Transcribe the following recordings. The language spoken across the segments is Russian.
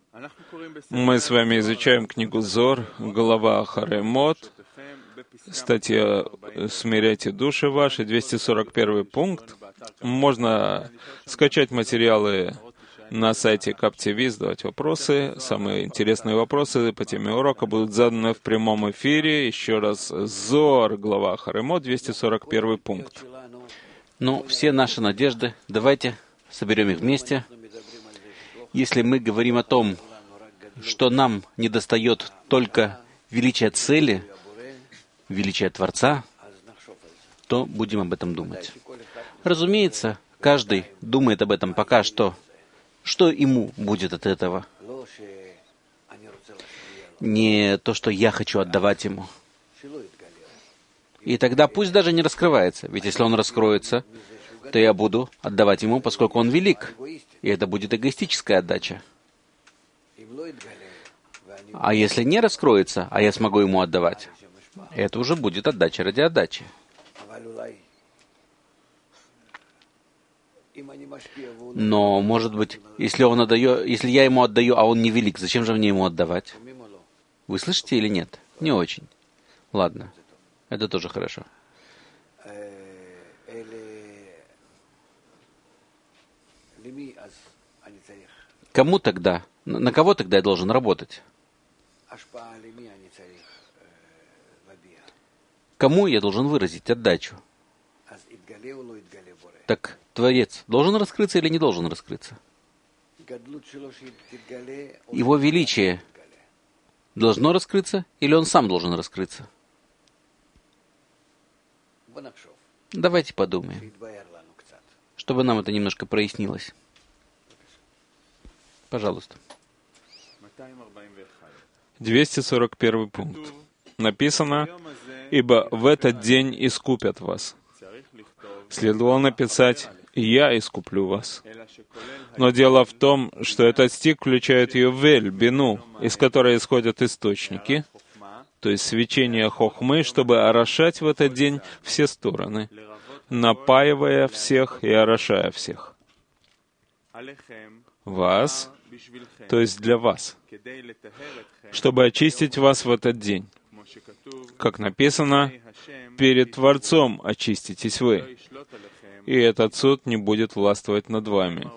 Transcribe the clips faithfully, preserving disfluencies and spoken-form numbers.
Мы с вами изучаем книгу Зор, глава Ахарей Мот, статья «Смиряйте души ваши», двести сорок первый пункт. Можно скачать материалы на сайте КапТВ, задавать вопросы. Самые интересные вопросы по теме урока будут заданы в прямом эфире. Еще раз, Зор, глава Ахарей Мот, двести сорок первый пункт. Ну, все наши надежды, давайте соберем их вместе. Если мы говорим о том, что нам недостает только величия цели, величия Творца, то будем об этом думать. Разумеется, каждый думает об этом пока что. Что ему будет от этого? Не то, что я хочу отдавать ему. И тогда пусть даже не раскрывается. Ведь если он раскроется, то я буду отдавать ему, поскольку он велик. И это будет эгоистическая отдача. А если не раскроется, а я смогу ему отдавать, это уже будет отдача ради отдачи. Но, может быть, если он отдает, если я ему отдаю, а он не велик, зачем же мне ему отдавать? Вы слышите или нет? Не очень. Ладно, это тоже хорошо. Кому тогда? На кого тогда я должен работать? Кому я должен выразить отдачу? Так Творец должен раскрыться или не должен раскрыться? Его величие должно раскрыться или он сам должен раскрыться? Давайте подумаем, чтобы нам это немножко прояснилось. Пожалуйста. двести сорок первый пункт. Написано: «Ибо в этот день искупят вас». Следовало написать: «Я искуплю вас». Но дело в том, что этот стих включает ювель, бину, из которой исходят источники, то есть свечение хохмы, чтобы орошать в этот день все стороны, напаивая всех и орошая всех. Вас, то есть для вас, чтобы очистить вас в этот день. Как написано, перед Творцом очиститесь вы, и этот суд не будет властвовать над вами.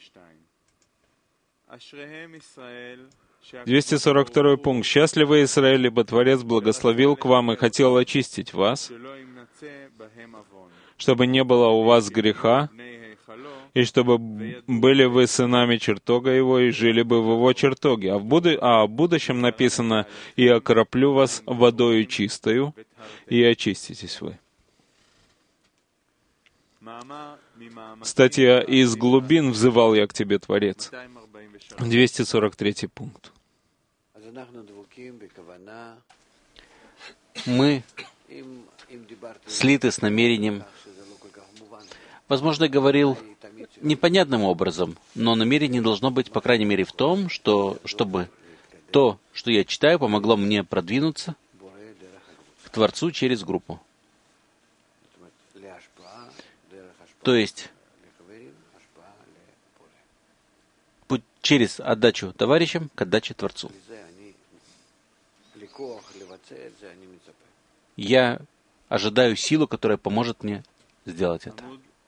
двести сорок второй пункт. «Счастливы Израиль, ибо Творец благословил к вам и хотел очистить вас, чтобы не было у вас греха, и чтобы были вы сынами чертога его, и жили бы в его чертоге». А в, буду... а в будущем написано: «И окроплю вас водою чистою, и очиститесь вы». Статья «Из глубин взывал я к тебе, Творец». двести сорок третий пункт. Мы слиты с намерением. Возможно, я говорил непонятным образом, но намерение должно быть, по крайней мере, в том, что, чтобы то, что я читаю, помогло мне продвинуться к Творцу через группу. То есть, путь через отдачу товарищам к отдаче Творцу. Я ожидаю силу, которая поможет мне сделать это.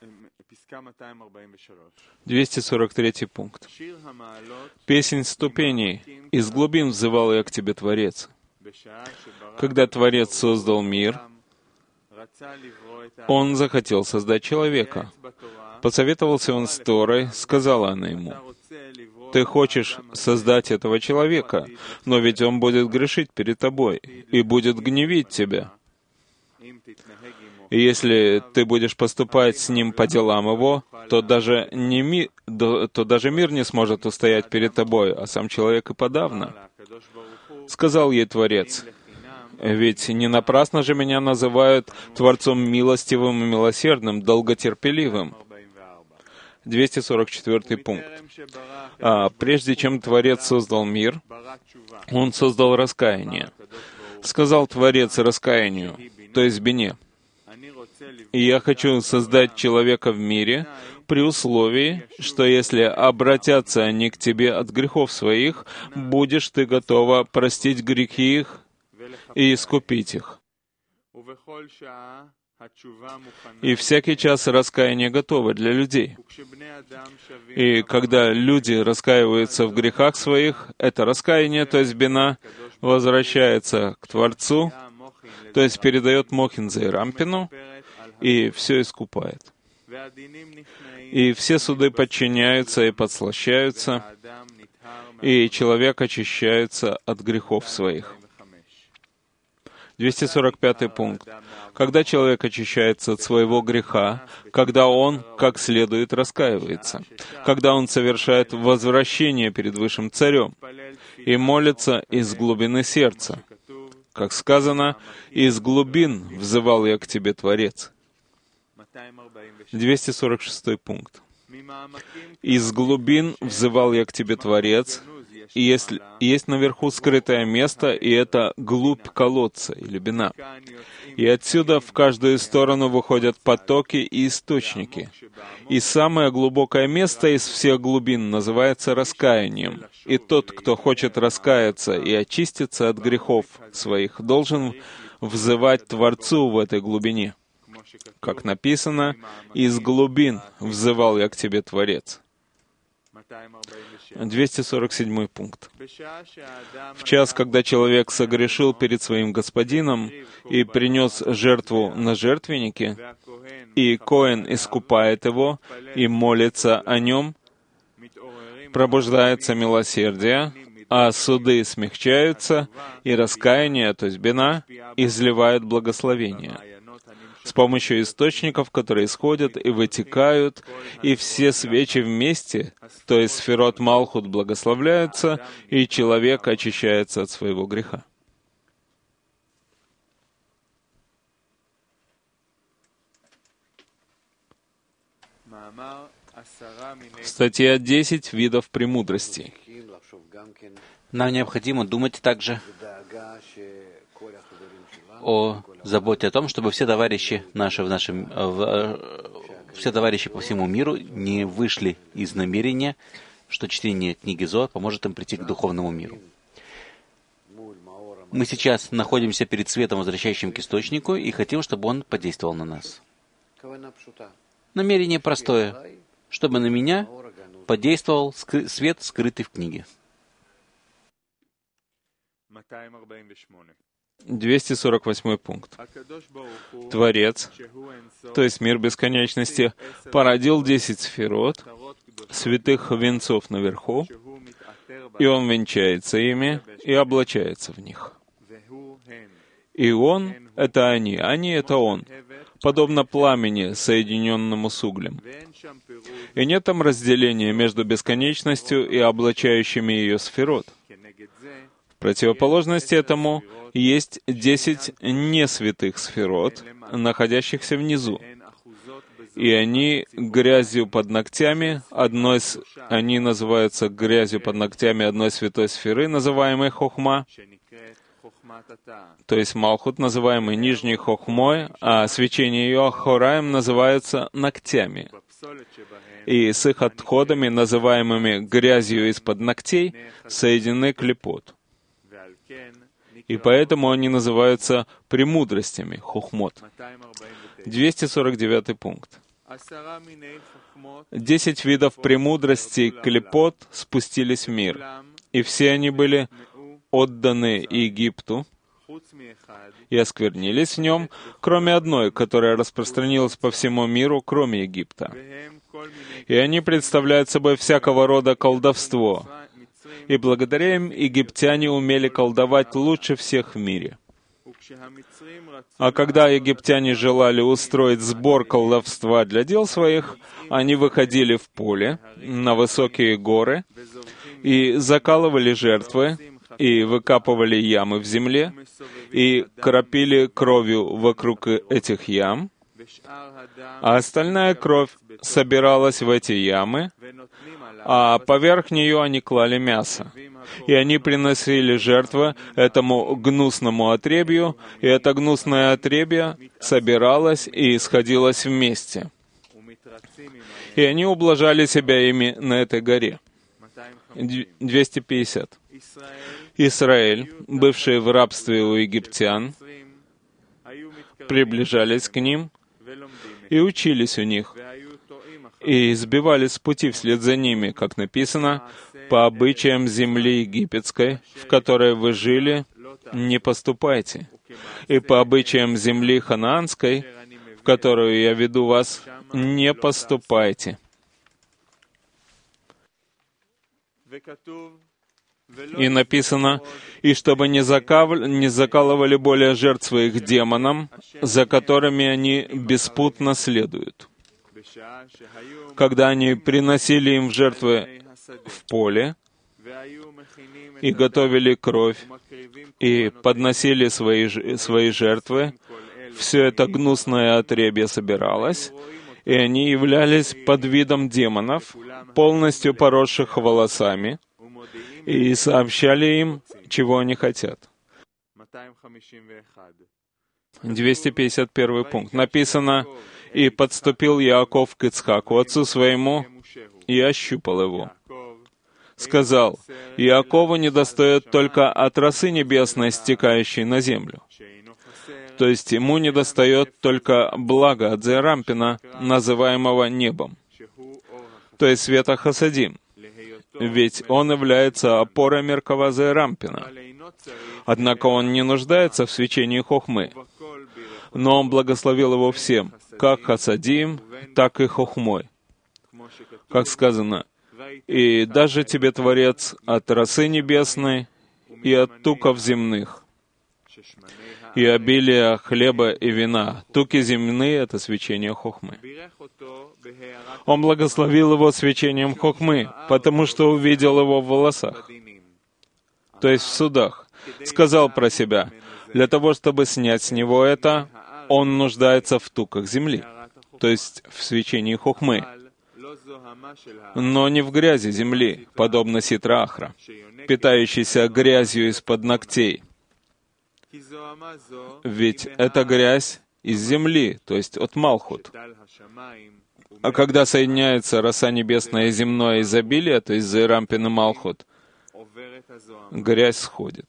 двести сорок третий пункт. «Песнь ступеней. Из глубин взывал я к тебе, Творец». Когда Творец создал мир, Он захотел создать человека. Посоветовался Он с Торой, сказала она ему: «Ты хочешь создать этого человека, но ведь он будет грешить перед тобой и будет гневить тебя. И если ты будешь поступать с ним по делам его, то даже, не ми... то даже мир не сможет устоять перед тобой, а сам человек и подавно». Сказал ей Творец: «Ведь не напрасно же меня называют Творцом милостивым и милосердным, долготерпеливым». двести сорок четвёртый пункт. А прежде чем Творец создал мир, Он создал раскаяние. Сказал Творец раскаянию, то есть бине: И я хочу создать человека в мире при условии, что если обратятся они к тебе от грехов своих, будешь ты готова простить грехи их и искупить их. И всякий час раскаяние готово для людей. И когда люди раскаиваются в грехах своих, это раскаяние, то есть бина, возвращается к Творцу, то есть передает Мохинзе и Рампину, и все искупает. И все суды подчиняются и подслащаются, и человек очищается от грехов своих. двести сорок пятый пункт. Когда человек очищается от своего греха, когда он как следует раскаивается, когда он совершает возвращение перед Высшим Царем и молится из глубины сердца, как сказано, «Из глубин взывал я к тебе, Творец». двести сорок шестой пункт. «Из глубин взывал я к тебе, Творец». И есть, есть наверху скрытое место, и это глубь колодца или бина. И отсюда в каждую сторону выходят потоки и источники. И самое глубокое место из всех глубин называется раскаянием. И тот, кто хочет раскаяться и очиститься от грехов своих, должен взывать Творцу в этой глубине. Как написано, «Из глубин взывал я к тебе, Творец». двести сорок седьмой пункт. В час, когда человек согрешил перед своим господином и принес жертву на жертвеннике, и Коэн искупает его и молится о нем, пробуждается милосердие, а суды смягчаются, и раскаяние, то есть бина, изливает благословение с помощью источников, которые исходят и вытекают, и все свечи вместе, то есть сферот Малхут, благословляются, и человек очищается от своего греха. Статья десять видов премудрости. Нам необходимо думать также о заботе о том, чтобы все товарищи наши в нашем, в, все товарищи по всему миру не вышли из намерения, что чтение книги Зоар поможет им прийти к духовному миру. Мы сейчас находимся перед светом, возвращающим к источнику, и хотим, чтобы он подействовал на нас. Намерение простое, чтобы на меня подействовал скры- свет, скрытый в книге. двести сорок восьмой пункт. Творец, то есть мир бесконечности, породил десять сферот, святых венцов наверху, и он венчается ими и облачается в них. И он — это они, они — это он, подобно пламени, соединенному с углем. И нет там разделения между бесконечностью и облачающими ее сферот. В противоположности этому есть десять несвятых сферот, находящихся внизу. И они грязью под ногтями, одной с... они называются грязью под ногтями одной святой сферы, называемой Хохма, то есть Малхут, называемый нижней Хохмой, а свечение ее Хораем называются ногтями. И с их отходами, называемыми грязью из-под ногтей, соединены клипот. И поэтому они называются премудростями, хохмот. двести сорок девятый пункт. Десять видов премудростей клипот спустились в мир, и все они были отданы Египту и осквернились в нем, кроме одной, которая распространилась по всему миру, кроме Египта. И они представляют собой всякого рода колдовство, и благодаря им египтяне умели колдовать лучше всех в мире. А когда египтяне желали устроить сбор колдовства для дел своих, они выходили в поле, на высокие горы, и закалывали жертвы, и выкапывали ямы в земле, и кропили кровью вокруг этих ям, а остальная кровь собиралась в эти ямы, а поверх нее они клали мясо. И они приносили жертвы этому гнусному отребью, и это гнусное отребье собиралось и сходилось вместе. И они ублажали себя ими на этой горе. двести пятьдесят. Израиль, бывший в рабстве у египтян, приближались к ним и учились у них, и сбивались с пути вслед за ними, как написано, по обычаям земли египетской, в которой вы жили, не поступайте, и по обычаям земли ханаанской, в которую я веду вас, не поступайте. И написано, и чтобы не, закав... не закалывали более жертв своих демонам, за которыми они беспутно следуют. Когда они приносили им в жертвы в поле, и готовили кровь, и подносили свои, свои жертвы, все это гнусное отребье собиралось, и они являлись под видом демонов, полностью поросших волосами, и сообщали им, чего они хотят. двести пятьдесят первый пункт. Написано, «И подступил Яаков к Ицхаку, отцу своему, и ощупал его. Сказал, Иакову недостает только от росы небесной, стекающей на землю». То есть ему недостает только блага от Зерампина, называемого небом, то есть света Хасадим, ведь он является опорой Меркава Зерампина. Однако он не нуждается в свечении Хохмы, но он благословил его всем, как Хасадим, так и Хохмой. Как сказано, «И даже тебе Творец от росы небесной и от туков земных, и обилие хлеба и вина». Туки земные — это свечение Хохмы. Он благословил его свечением Хохмы, потому что увидел его в волосах, то есть в судах. Сказал про себя, для того, чтобы снять с него это, он нуждается в туках земли, то есть в свечении Хохмы, но не в грязи земли, подобно Ситра-Ахра, питающейся грязью из-под ногтей. Ведь это грязь из земли, то есть от Малхут. А когда соединяется роса небесная и земное изобилие, то есть Зерампин и Малхут, грязь сходит.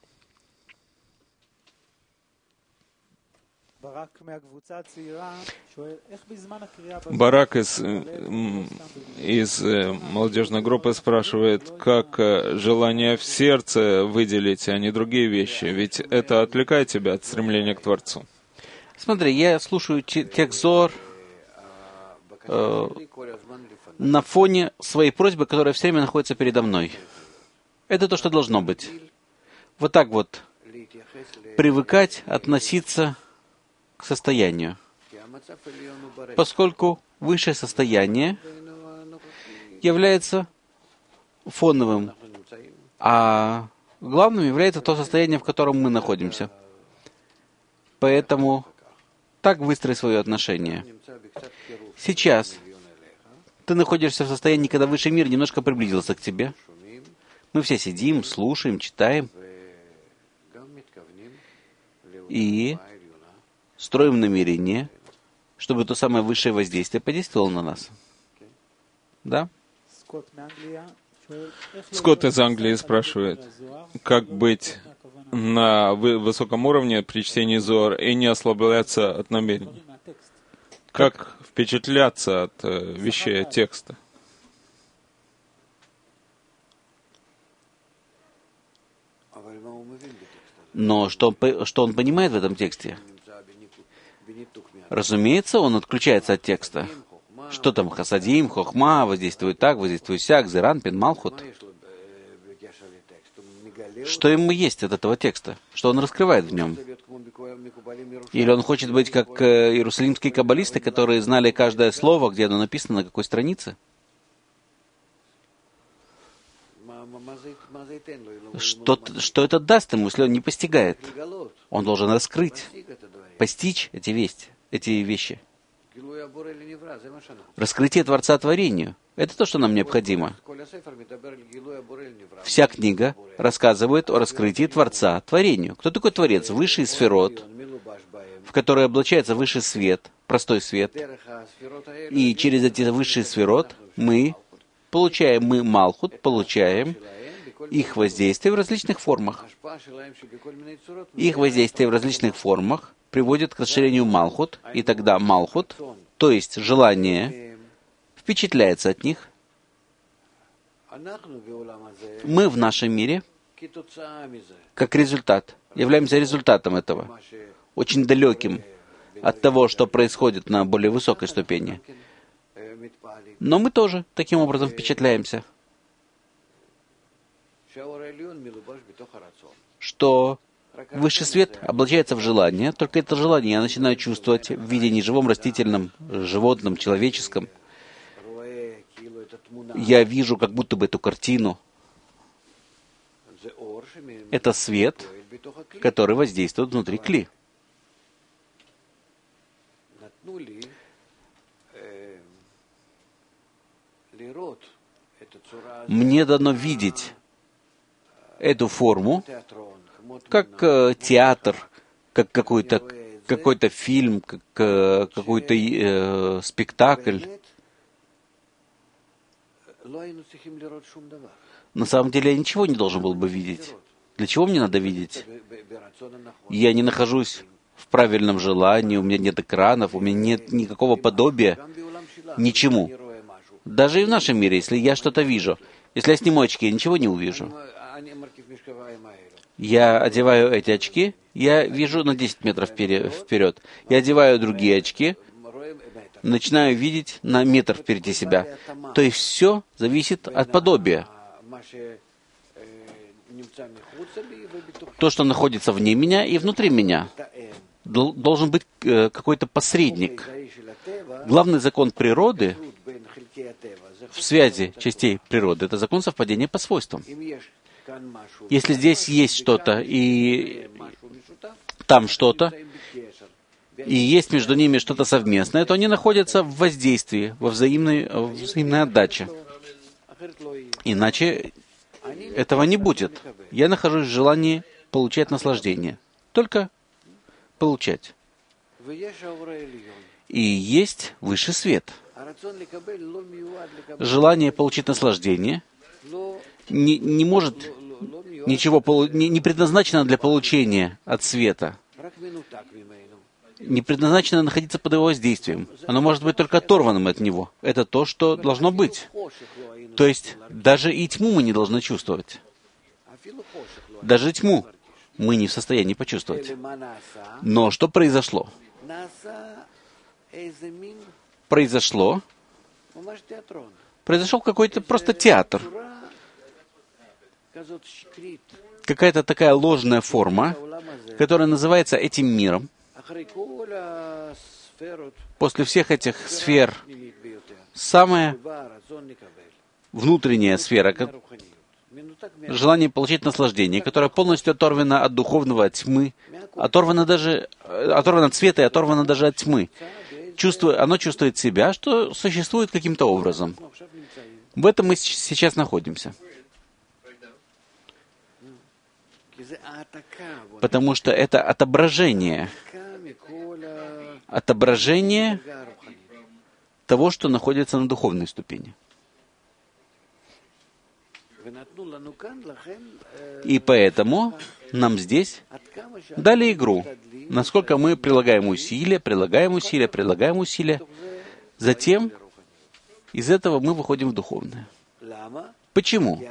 Барак из, из молодежной группы спрашивает, как желание в сердце выделить, а не другие вещи, ведь это отвлекает тебя от стремления к Творцу. Смотри, я слушаю текст Зоар э, на фоне своей просьбы, которая все время находится передо мной. Это то, что должно быть. Вот так вот привыкать относиться к состоянию. Поскольку высшее состояние является фоновым, а главным является то состояние, в котором мы находимся. Поэтому так выстрой свое отношение. Сейчас ты находишься в состоянии, когда высший мир немножко приблизился к тебе. Мы все сидим, слушаем, читаем и строим намерение, чтобы то самое высшее воздействие подействовало на нас. Да? Скотт из Англии спрашивает, как быть на высоком уровне при чтении Зоар и не ослабляться от намерений? Как впечатляться от э, вещей текста? Но что он, что он понимает в этом тексте? Разумеется, он отключается от текста. Что там Хасадим, Хохма, воздействует так, воздействует сяк, Зеранпин, Малхут. Что ему есть от этого текста? Что он раскрывает в нем? Или он хочет быть как э, иерусалимские каббалисты, которые знали каждое слово, где оно написано, на какой странице? Что, что это даст ему, если он не постигает? Он должен раскрыть, постичь эти вести. эти вещи. Раскрытие Творца творению. Это то, что нам необходимо. Вся книга рассказывает о раскрытии Творца творению. Кто такой Творец? Высший сферот, в который облачается высший свет, простой свет. И через эти высшие сферот мы получаем, мы Малхут, получаем их воздействие в различных формах. Их воздействие в различных формах приводит к расширению Малхут, и тогда Малхут, то есть желание, впечатляется от них. Мы в нашем мире, как результат, являемся результатом этого, очень далеким от того, что происходит на более высокой ступени. Но мы тоже таким образом впечатляемся, что высший свет облачается в желание, только это желание я начинаю чувствовать в виде неживом, растительном, животном, человеческом. Я вижу как будто бы эту картину. Это свет, который воздействует внутри кли. Мне дано видеть эту форму, как э, театр, как какой-то какой-то фильм, как э, какой-то э, спектакль. На самом деле я ничего не должен был бы видеть. Для чего мне надо видеть? Я не нахожусь в правильном желании, у меня нет экранов, у меня нет никакого подобия ничему. Даже и в нашем мире, если я что-то вижу, если я сниму очки, я ничего не увижу. Я одеваю эти очки, я вижу на десять метров вперед. Я одеваю другие очки, начинаю видеть на метр впереди себя. То есть все зависит от подобия. То, что находится вне меня и внутри меня. Должен быть какой-то посредник. Главный закон природы в связи частей природы — это закон совпадения по свойствам. Если здесь есть что-то, и там что-то, и есть между ними что-то совместное, то они находятся в воздействии, во взаимной, в взаимной отдаче. Иначе этого не будет. Я нахожусь в желании получать наслаждение. Только получать. И есть высший свет. Желание получить наслаждение не, не может ничего, не, не предназначено для получения от света. Не предназначено находиться под его воздействием. Оно может быть только оторванным от него. Это то, что должно быть. То есть даже и тьму мы не должны чувствовать. Даже тьму мы не в состоянии почувствовать. Но что произошло? Произошло, произошел какой-то просто театр. Какая-то такая ложная форма, которая называется этим миром. После всех этих сфер, самая внутренняя сфера, желание получить наслаждение, которое полностью оторвано от духовного, от тьмы, оторвано даже, оторвано от света и оторвано даже от тьмы. Чувствует, оно чувствует себя, что существует каким-то образом. В этом мы сейчас находимся. Потому что это отображение, отображение того, что находится на духовной ступени. И поэтому нам здесь дали игру. Насколько мы прилагаем усилия, прилагаем усилия, прилагаем усилия. Затем из этого мы выходим в духовное. Почему?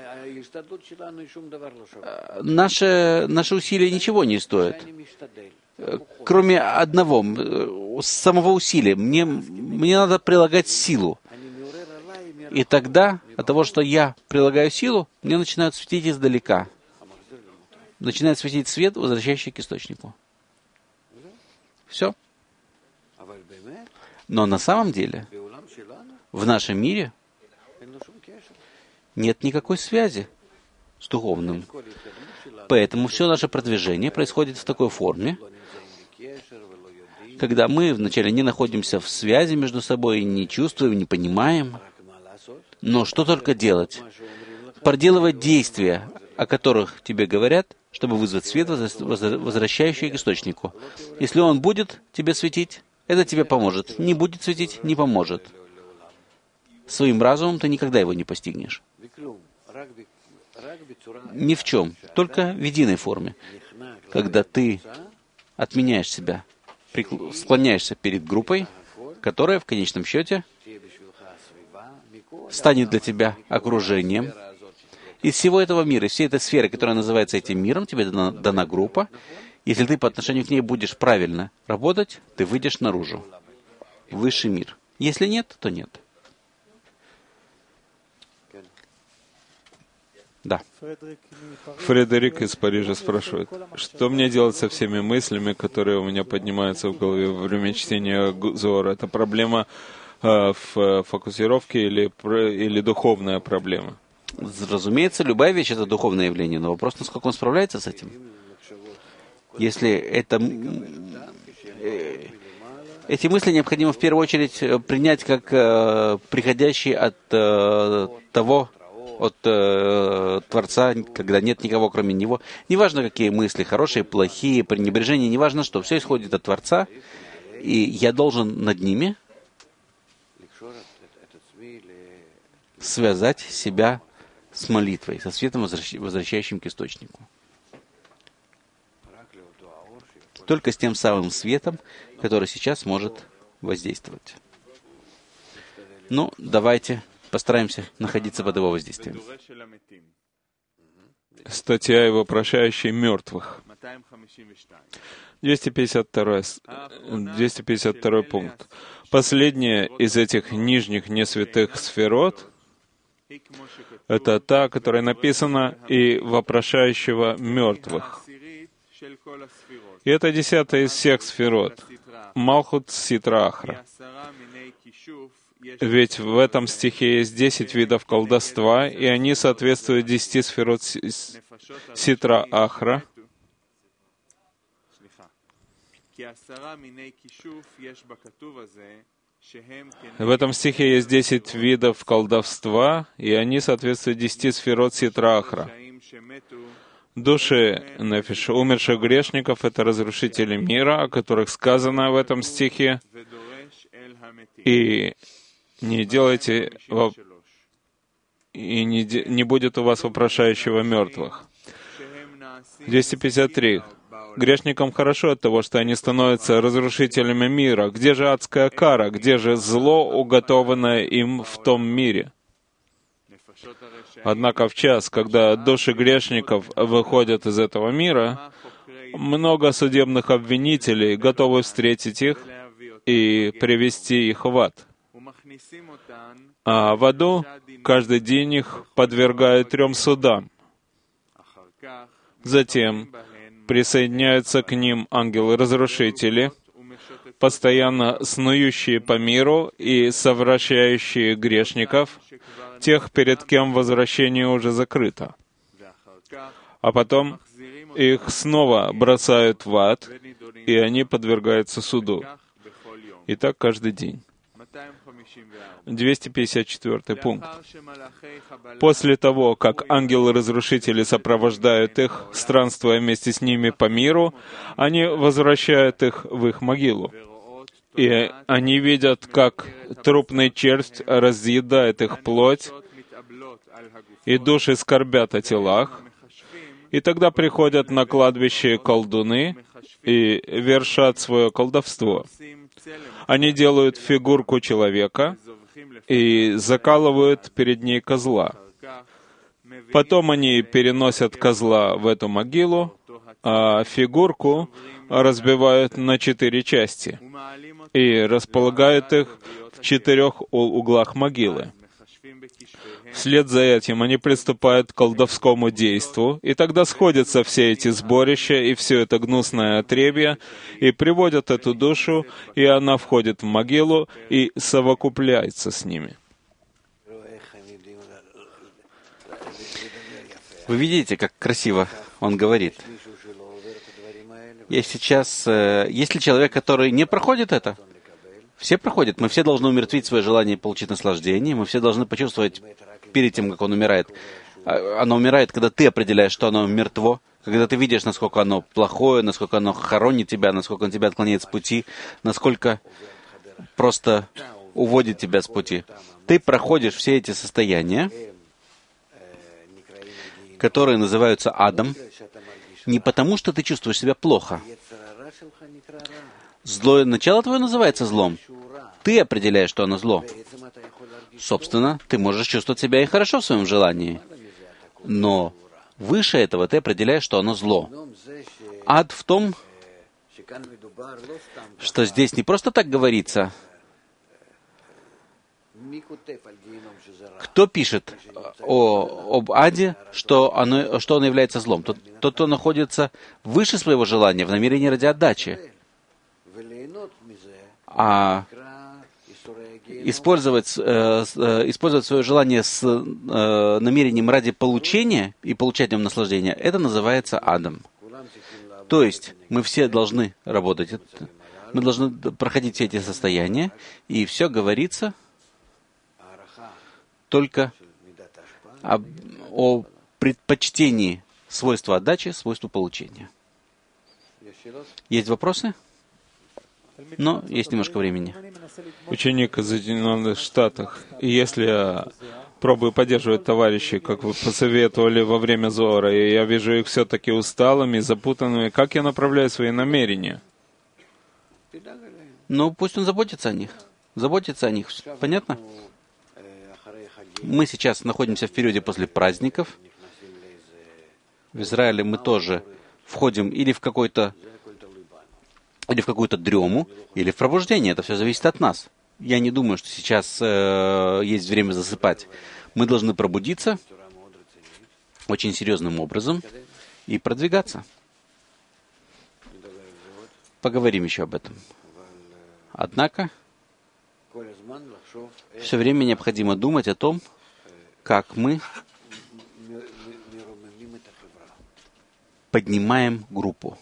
Наши, наши усилия ничего не стоят. Кроме одного, самого усилия. Мне, мне надо прилагать силу. И тогда, от того, что я прилагаю силу, мне начинают светить издалека. Начинает светить свет, возвращающий к источнику. Все. Но на самом деле, в нашем мире нет никакой связи с духовным. Поэтому все наше продвижение происходит в такой форме. когда мы вначале не находимся в связи между собой, не чувствуем, не понимаем. Но что только делать? Проделывать действия, о которых тебе говорят, чтобы вызвать свет, возвращающий к источнику. Если он будет тебе светить, это тебе поможет. Не будет светить, не поможет. Своим разумом ты никогда его не постигнешь. Ни в чем, только в единой форме. Когда ты отменяешь себя, склоняешься перед группой, которая в конечном счете станет для тебя окружением. Из всего этого мира, из всей этой сферы, которая называется этим миром, тебе дана, дана группа. Если ты по отношению к ней будешь правильно работать, ты выйдешь наружу, в высший мир. Если нет, то нет. Да. Фредерик из Парижа спрашивает, что мне делать со всеми мыслями, которые у меня поднимаются в голове во время чтения Зоара? Это проблема э, в фокусировке или, или духовная проблема? Разумеется, любая вещь — это духовное явление, но вопрос, насколько он справляется с этим. Если это... Эти мысли необходимо в первую очередь принять как э, приходящие от э, того, от э, Творца, когда нет никого, кроме Него. Неважно, какие мысли, хорошие, плохие, пренебрежение, неважно что, все исходит от Творца, и я должен над ними связать себя с молитвой, со светом, возвращающим к источнику. Только с тем самым светом, который сейчас может воздействовать. Ну, давайте постараемся находиться под его воздействием. Статья его «Вопрошающий мертвых». двести пятьдесят второй, двести пятьдесят второй пункт. Последняя из этих нижних несвятых сферот — это та, которая написана «и вопрошающего мертвых». И это десятая из всех сферот — Малхут Ситра Ахра. Ведь в этом стихе есть десять видов колдовства, и они соответствуют десяти сферот Ситра Ахра. В этом стихе есть десять видов колдовства, и они соответствуют десяти сферот Ситра Ахра. Души нефиш, умерших грешников — это разрушители мира, о которых сказано в этом стихе. И не делайте, и не, де... не будет у вас вопрошающего мертвых. двести пятьдесят три. Грешникам хорошо от того, что они становятся разрушителями мира. Где же адская кара? Где же зло, уготованное им в том мире? Однако в час, когда души грешников выходят из этого мира, много судебных обвинителей готовы встретить их и привести их в ад. А в аду каждый день их подвергают трем судам. Затем присоединяются к ним ангелы-разрушители, постоянно снующие по миру и совращающие грешников, тех, перед кем возвращение уже закрыто. А потом их снова бросают в ад, и они подвергаются суду. И так каждый день. двести пятьдесят четвёртый пункт. После того, как ангелы-разрушители сопровождают их, странствуя вместе с ними по миру, они возвращают их в их могилу. И они видят, как трупный червь разъедает их плоть, и души скорбят о телах. И тогда приходят на кладбище колдуны и вершат свое колдовство. Они делают фигурку человека и закалывают перед ней козла. Потом они переносят козла в эту могилу, а фигурку разбивают на четыре части и располагают их в четырех углах могилы. Вслед за этим они приступают к колдовскому действу, и тогда сходятся все эти сборища и все это гнусное отребье, и приводят эту душу, и она входит в могилу и совокупляется с ними. Вы видите, как красиво он говорит. Я сейчас... Э, есть ли человек, который не проходит это? Все проходят. Мы все должны умертвить свое желание получить наслаждение. Мы все должны почувствовать перед тем, как он умирает. Оно умирает, когда ты определяешь, что оно мертво, когда ты видишь, насколько оно плохое, насколько оно хоронит тебя, насколько он тебя отклоняет с пути, насколько просто уводит тебя с пути. Ты проходишь все эти состояния, которые называются адом, не потому, что ты чувствуешь себя плохо. Злое начало твое называется злом. Ты определяешь, что оно зло. Собственно, ты можешь чувствовать себя и хорошо в своем желании. Но выше этого ты определяешь, что оно зло. Ад в том, что здесь не просто так говорится. Кто пишет о, об аде, что оно, что оно является злом? Тот, тот, кто находится выше своего желания, в намерении ради отдачи. А использовать, э, использовать свое желание с э, намерением ради получения и получать в нем наслаждение, это называется адом. То есть мы все должны работать, мы должны проходить все эти состояния, и все говорится только об, о предпочтении свойства отдачи, свойству получения. Есть вопросы? Но есть немножко времени. Ученик из Соединенных Штатов. И если я пробую поддерживать товарищей, как вы посоветовали во время Зоара, и я вижу их все-таки усталыми, запутанными, как я направляю свои намерения? Ну, пусть он заботится о них. Заботится о них. Понятно? Мы сейчас находимся в периоде после праздников. В Израиле мы тоже входим или в какой-то или в какую-то дрему, или в пробуждение. Это все зависит от нас. Я не думаю, что сейчас э, есть время засыпать. Мы должны пробудиться очень серьезным образом и продвигаться. Поговорим еще об этом. Однако, все время необходимо думать о том, как мы поднимаем группу.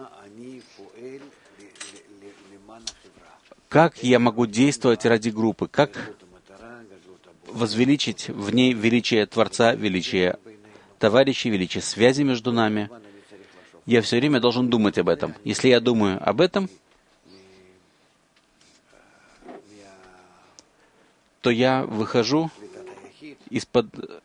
Как я могу действовать ради группы? Как возвеличить в ней величие Творца, величие товарищей, величие связи между нами? Я все время должен думать об этом. Если я думаю об этом, то я выхожу из-под...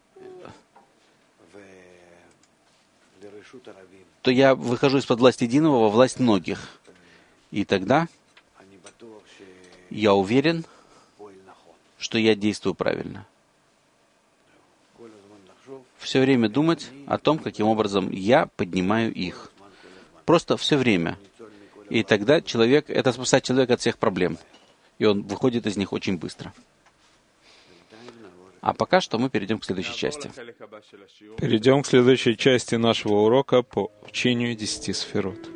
то я выхожу из-под власти единого во власть многих. И тогда я уверен, что я действую правильно. Все время думать о том, каким образом я поднимаю их. Просто все время. И тогда человек, это спасает человека от всех проблем. И он выходит из них очень быстро. А пока что мы перейдем к следующей части. Перейдем к следующей части нашего урока по учению десяти сферот.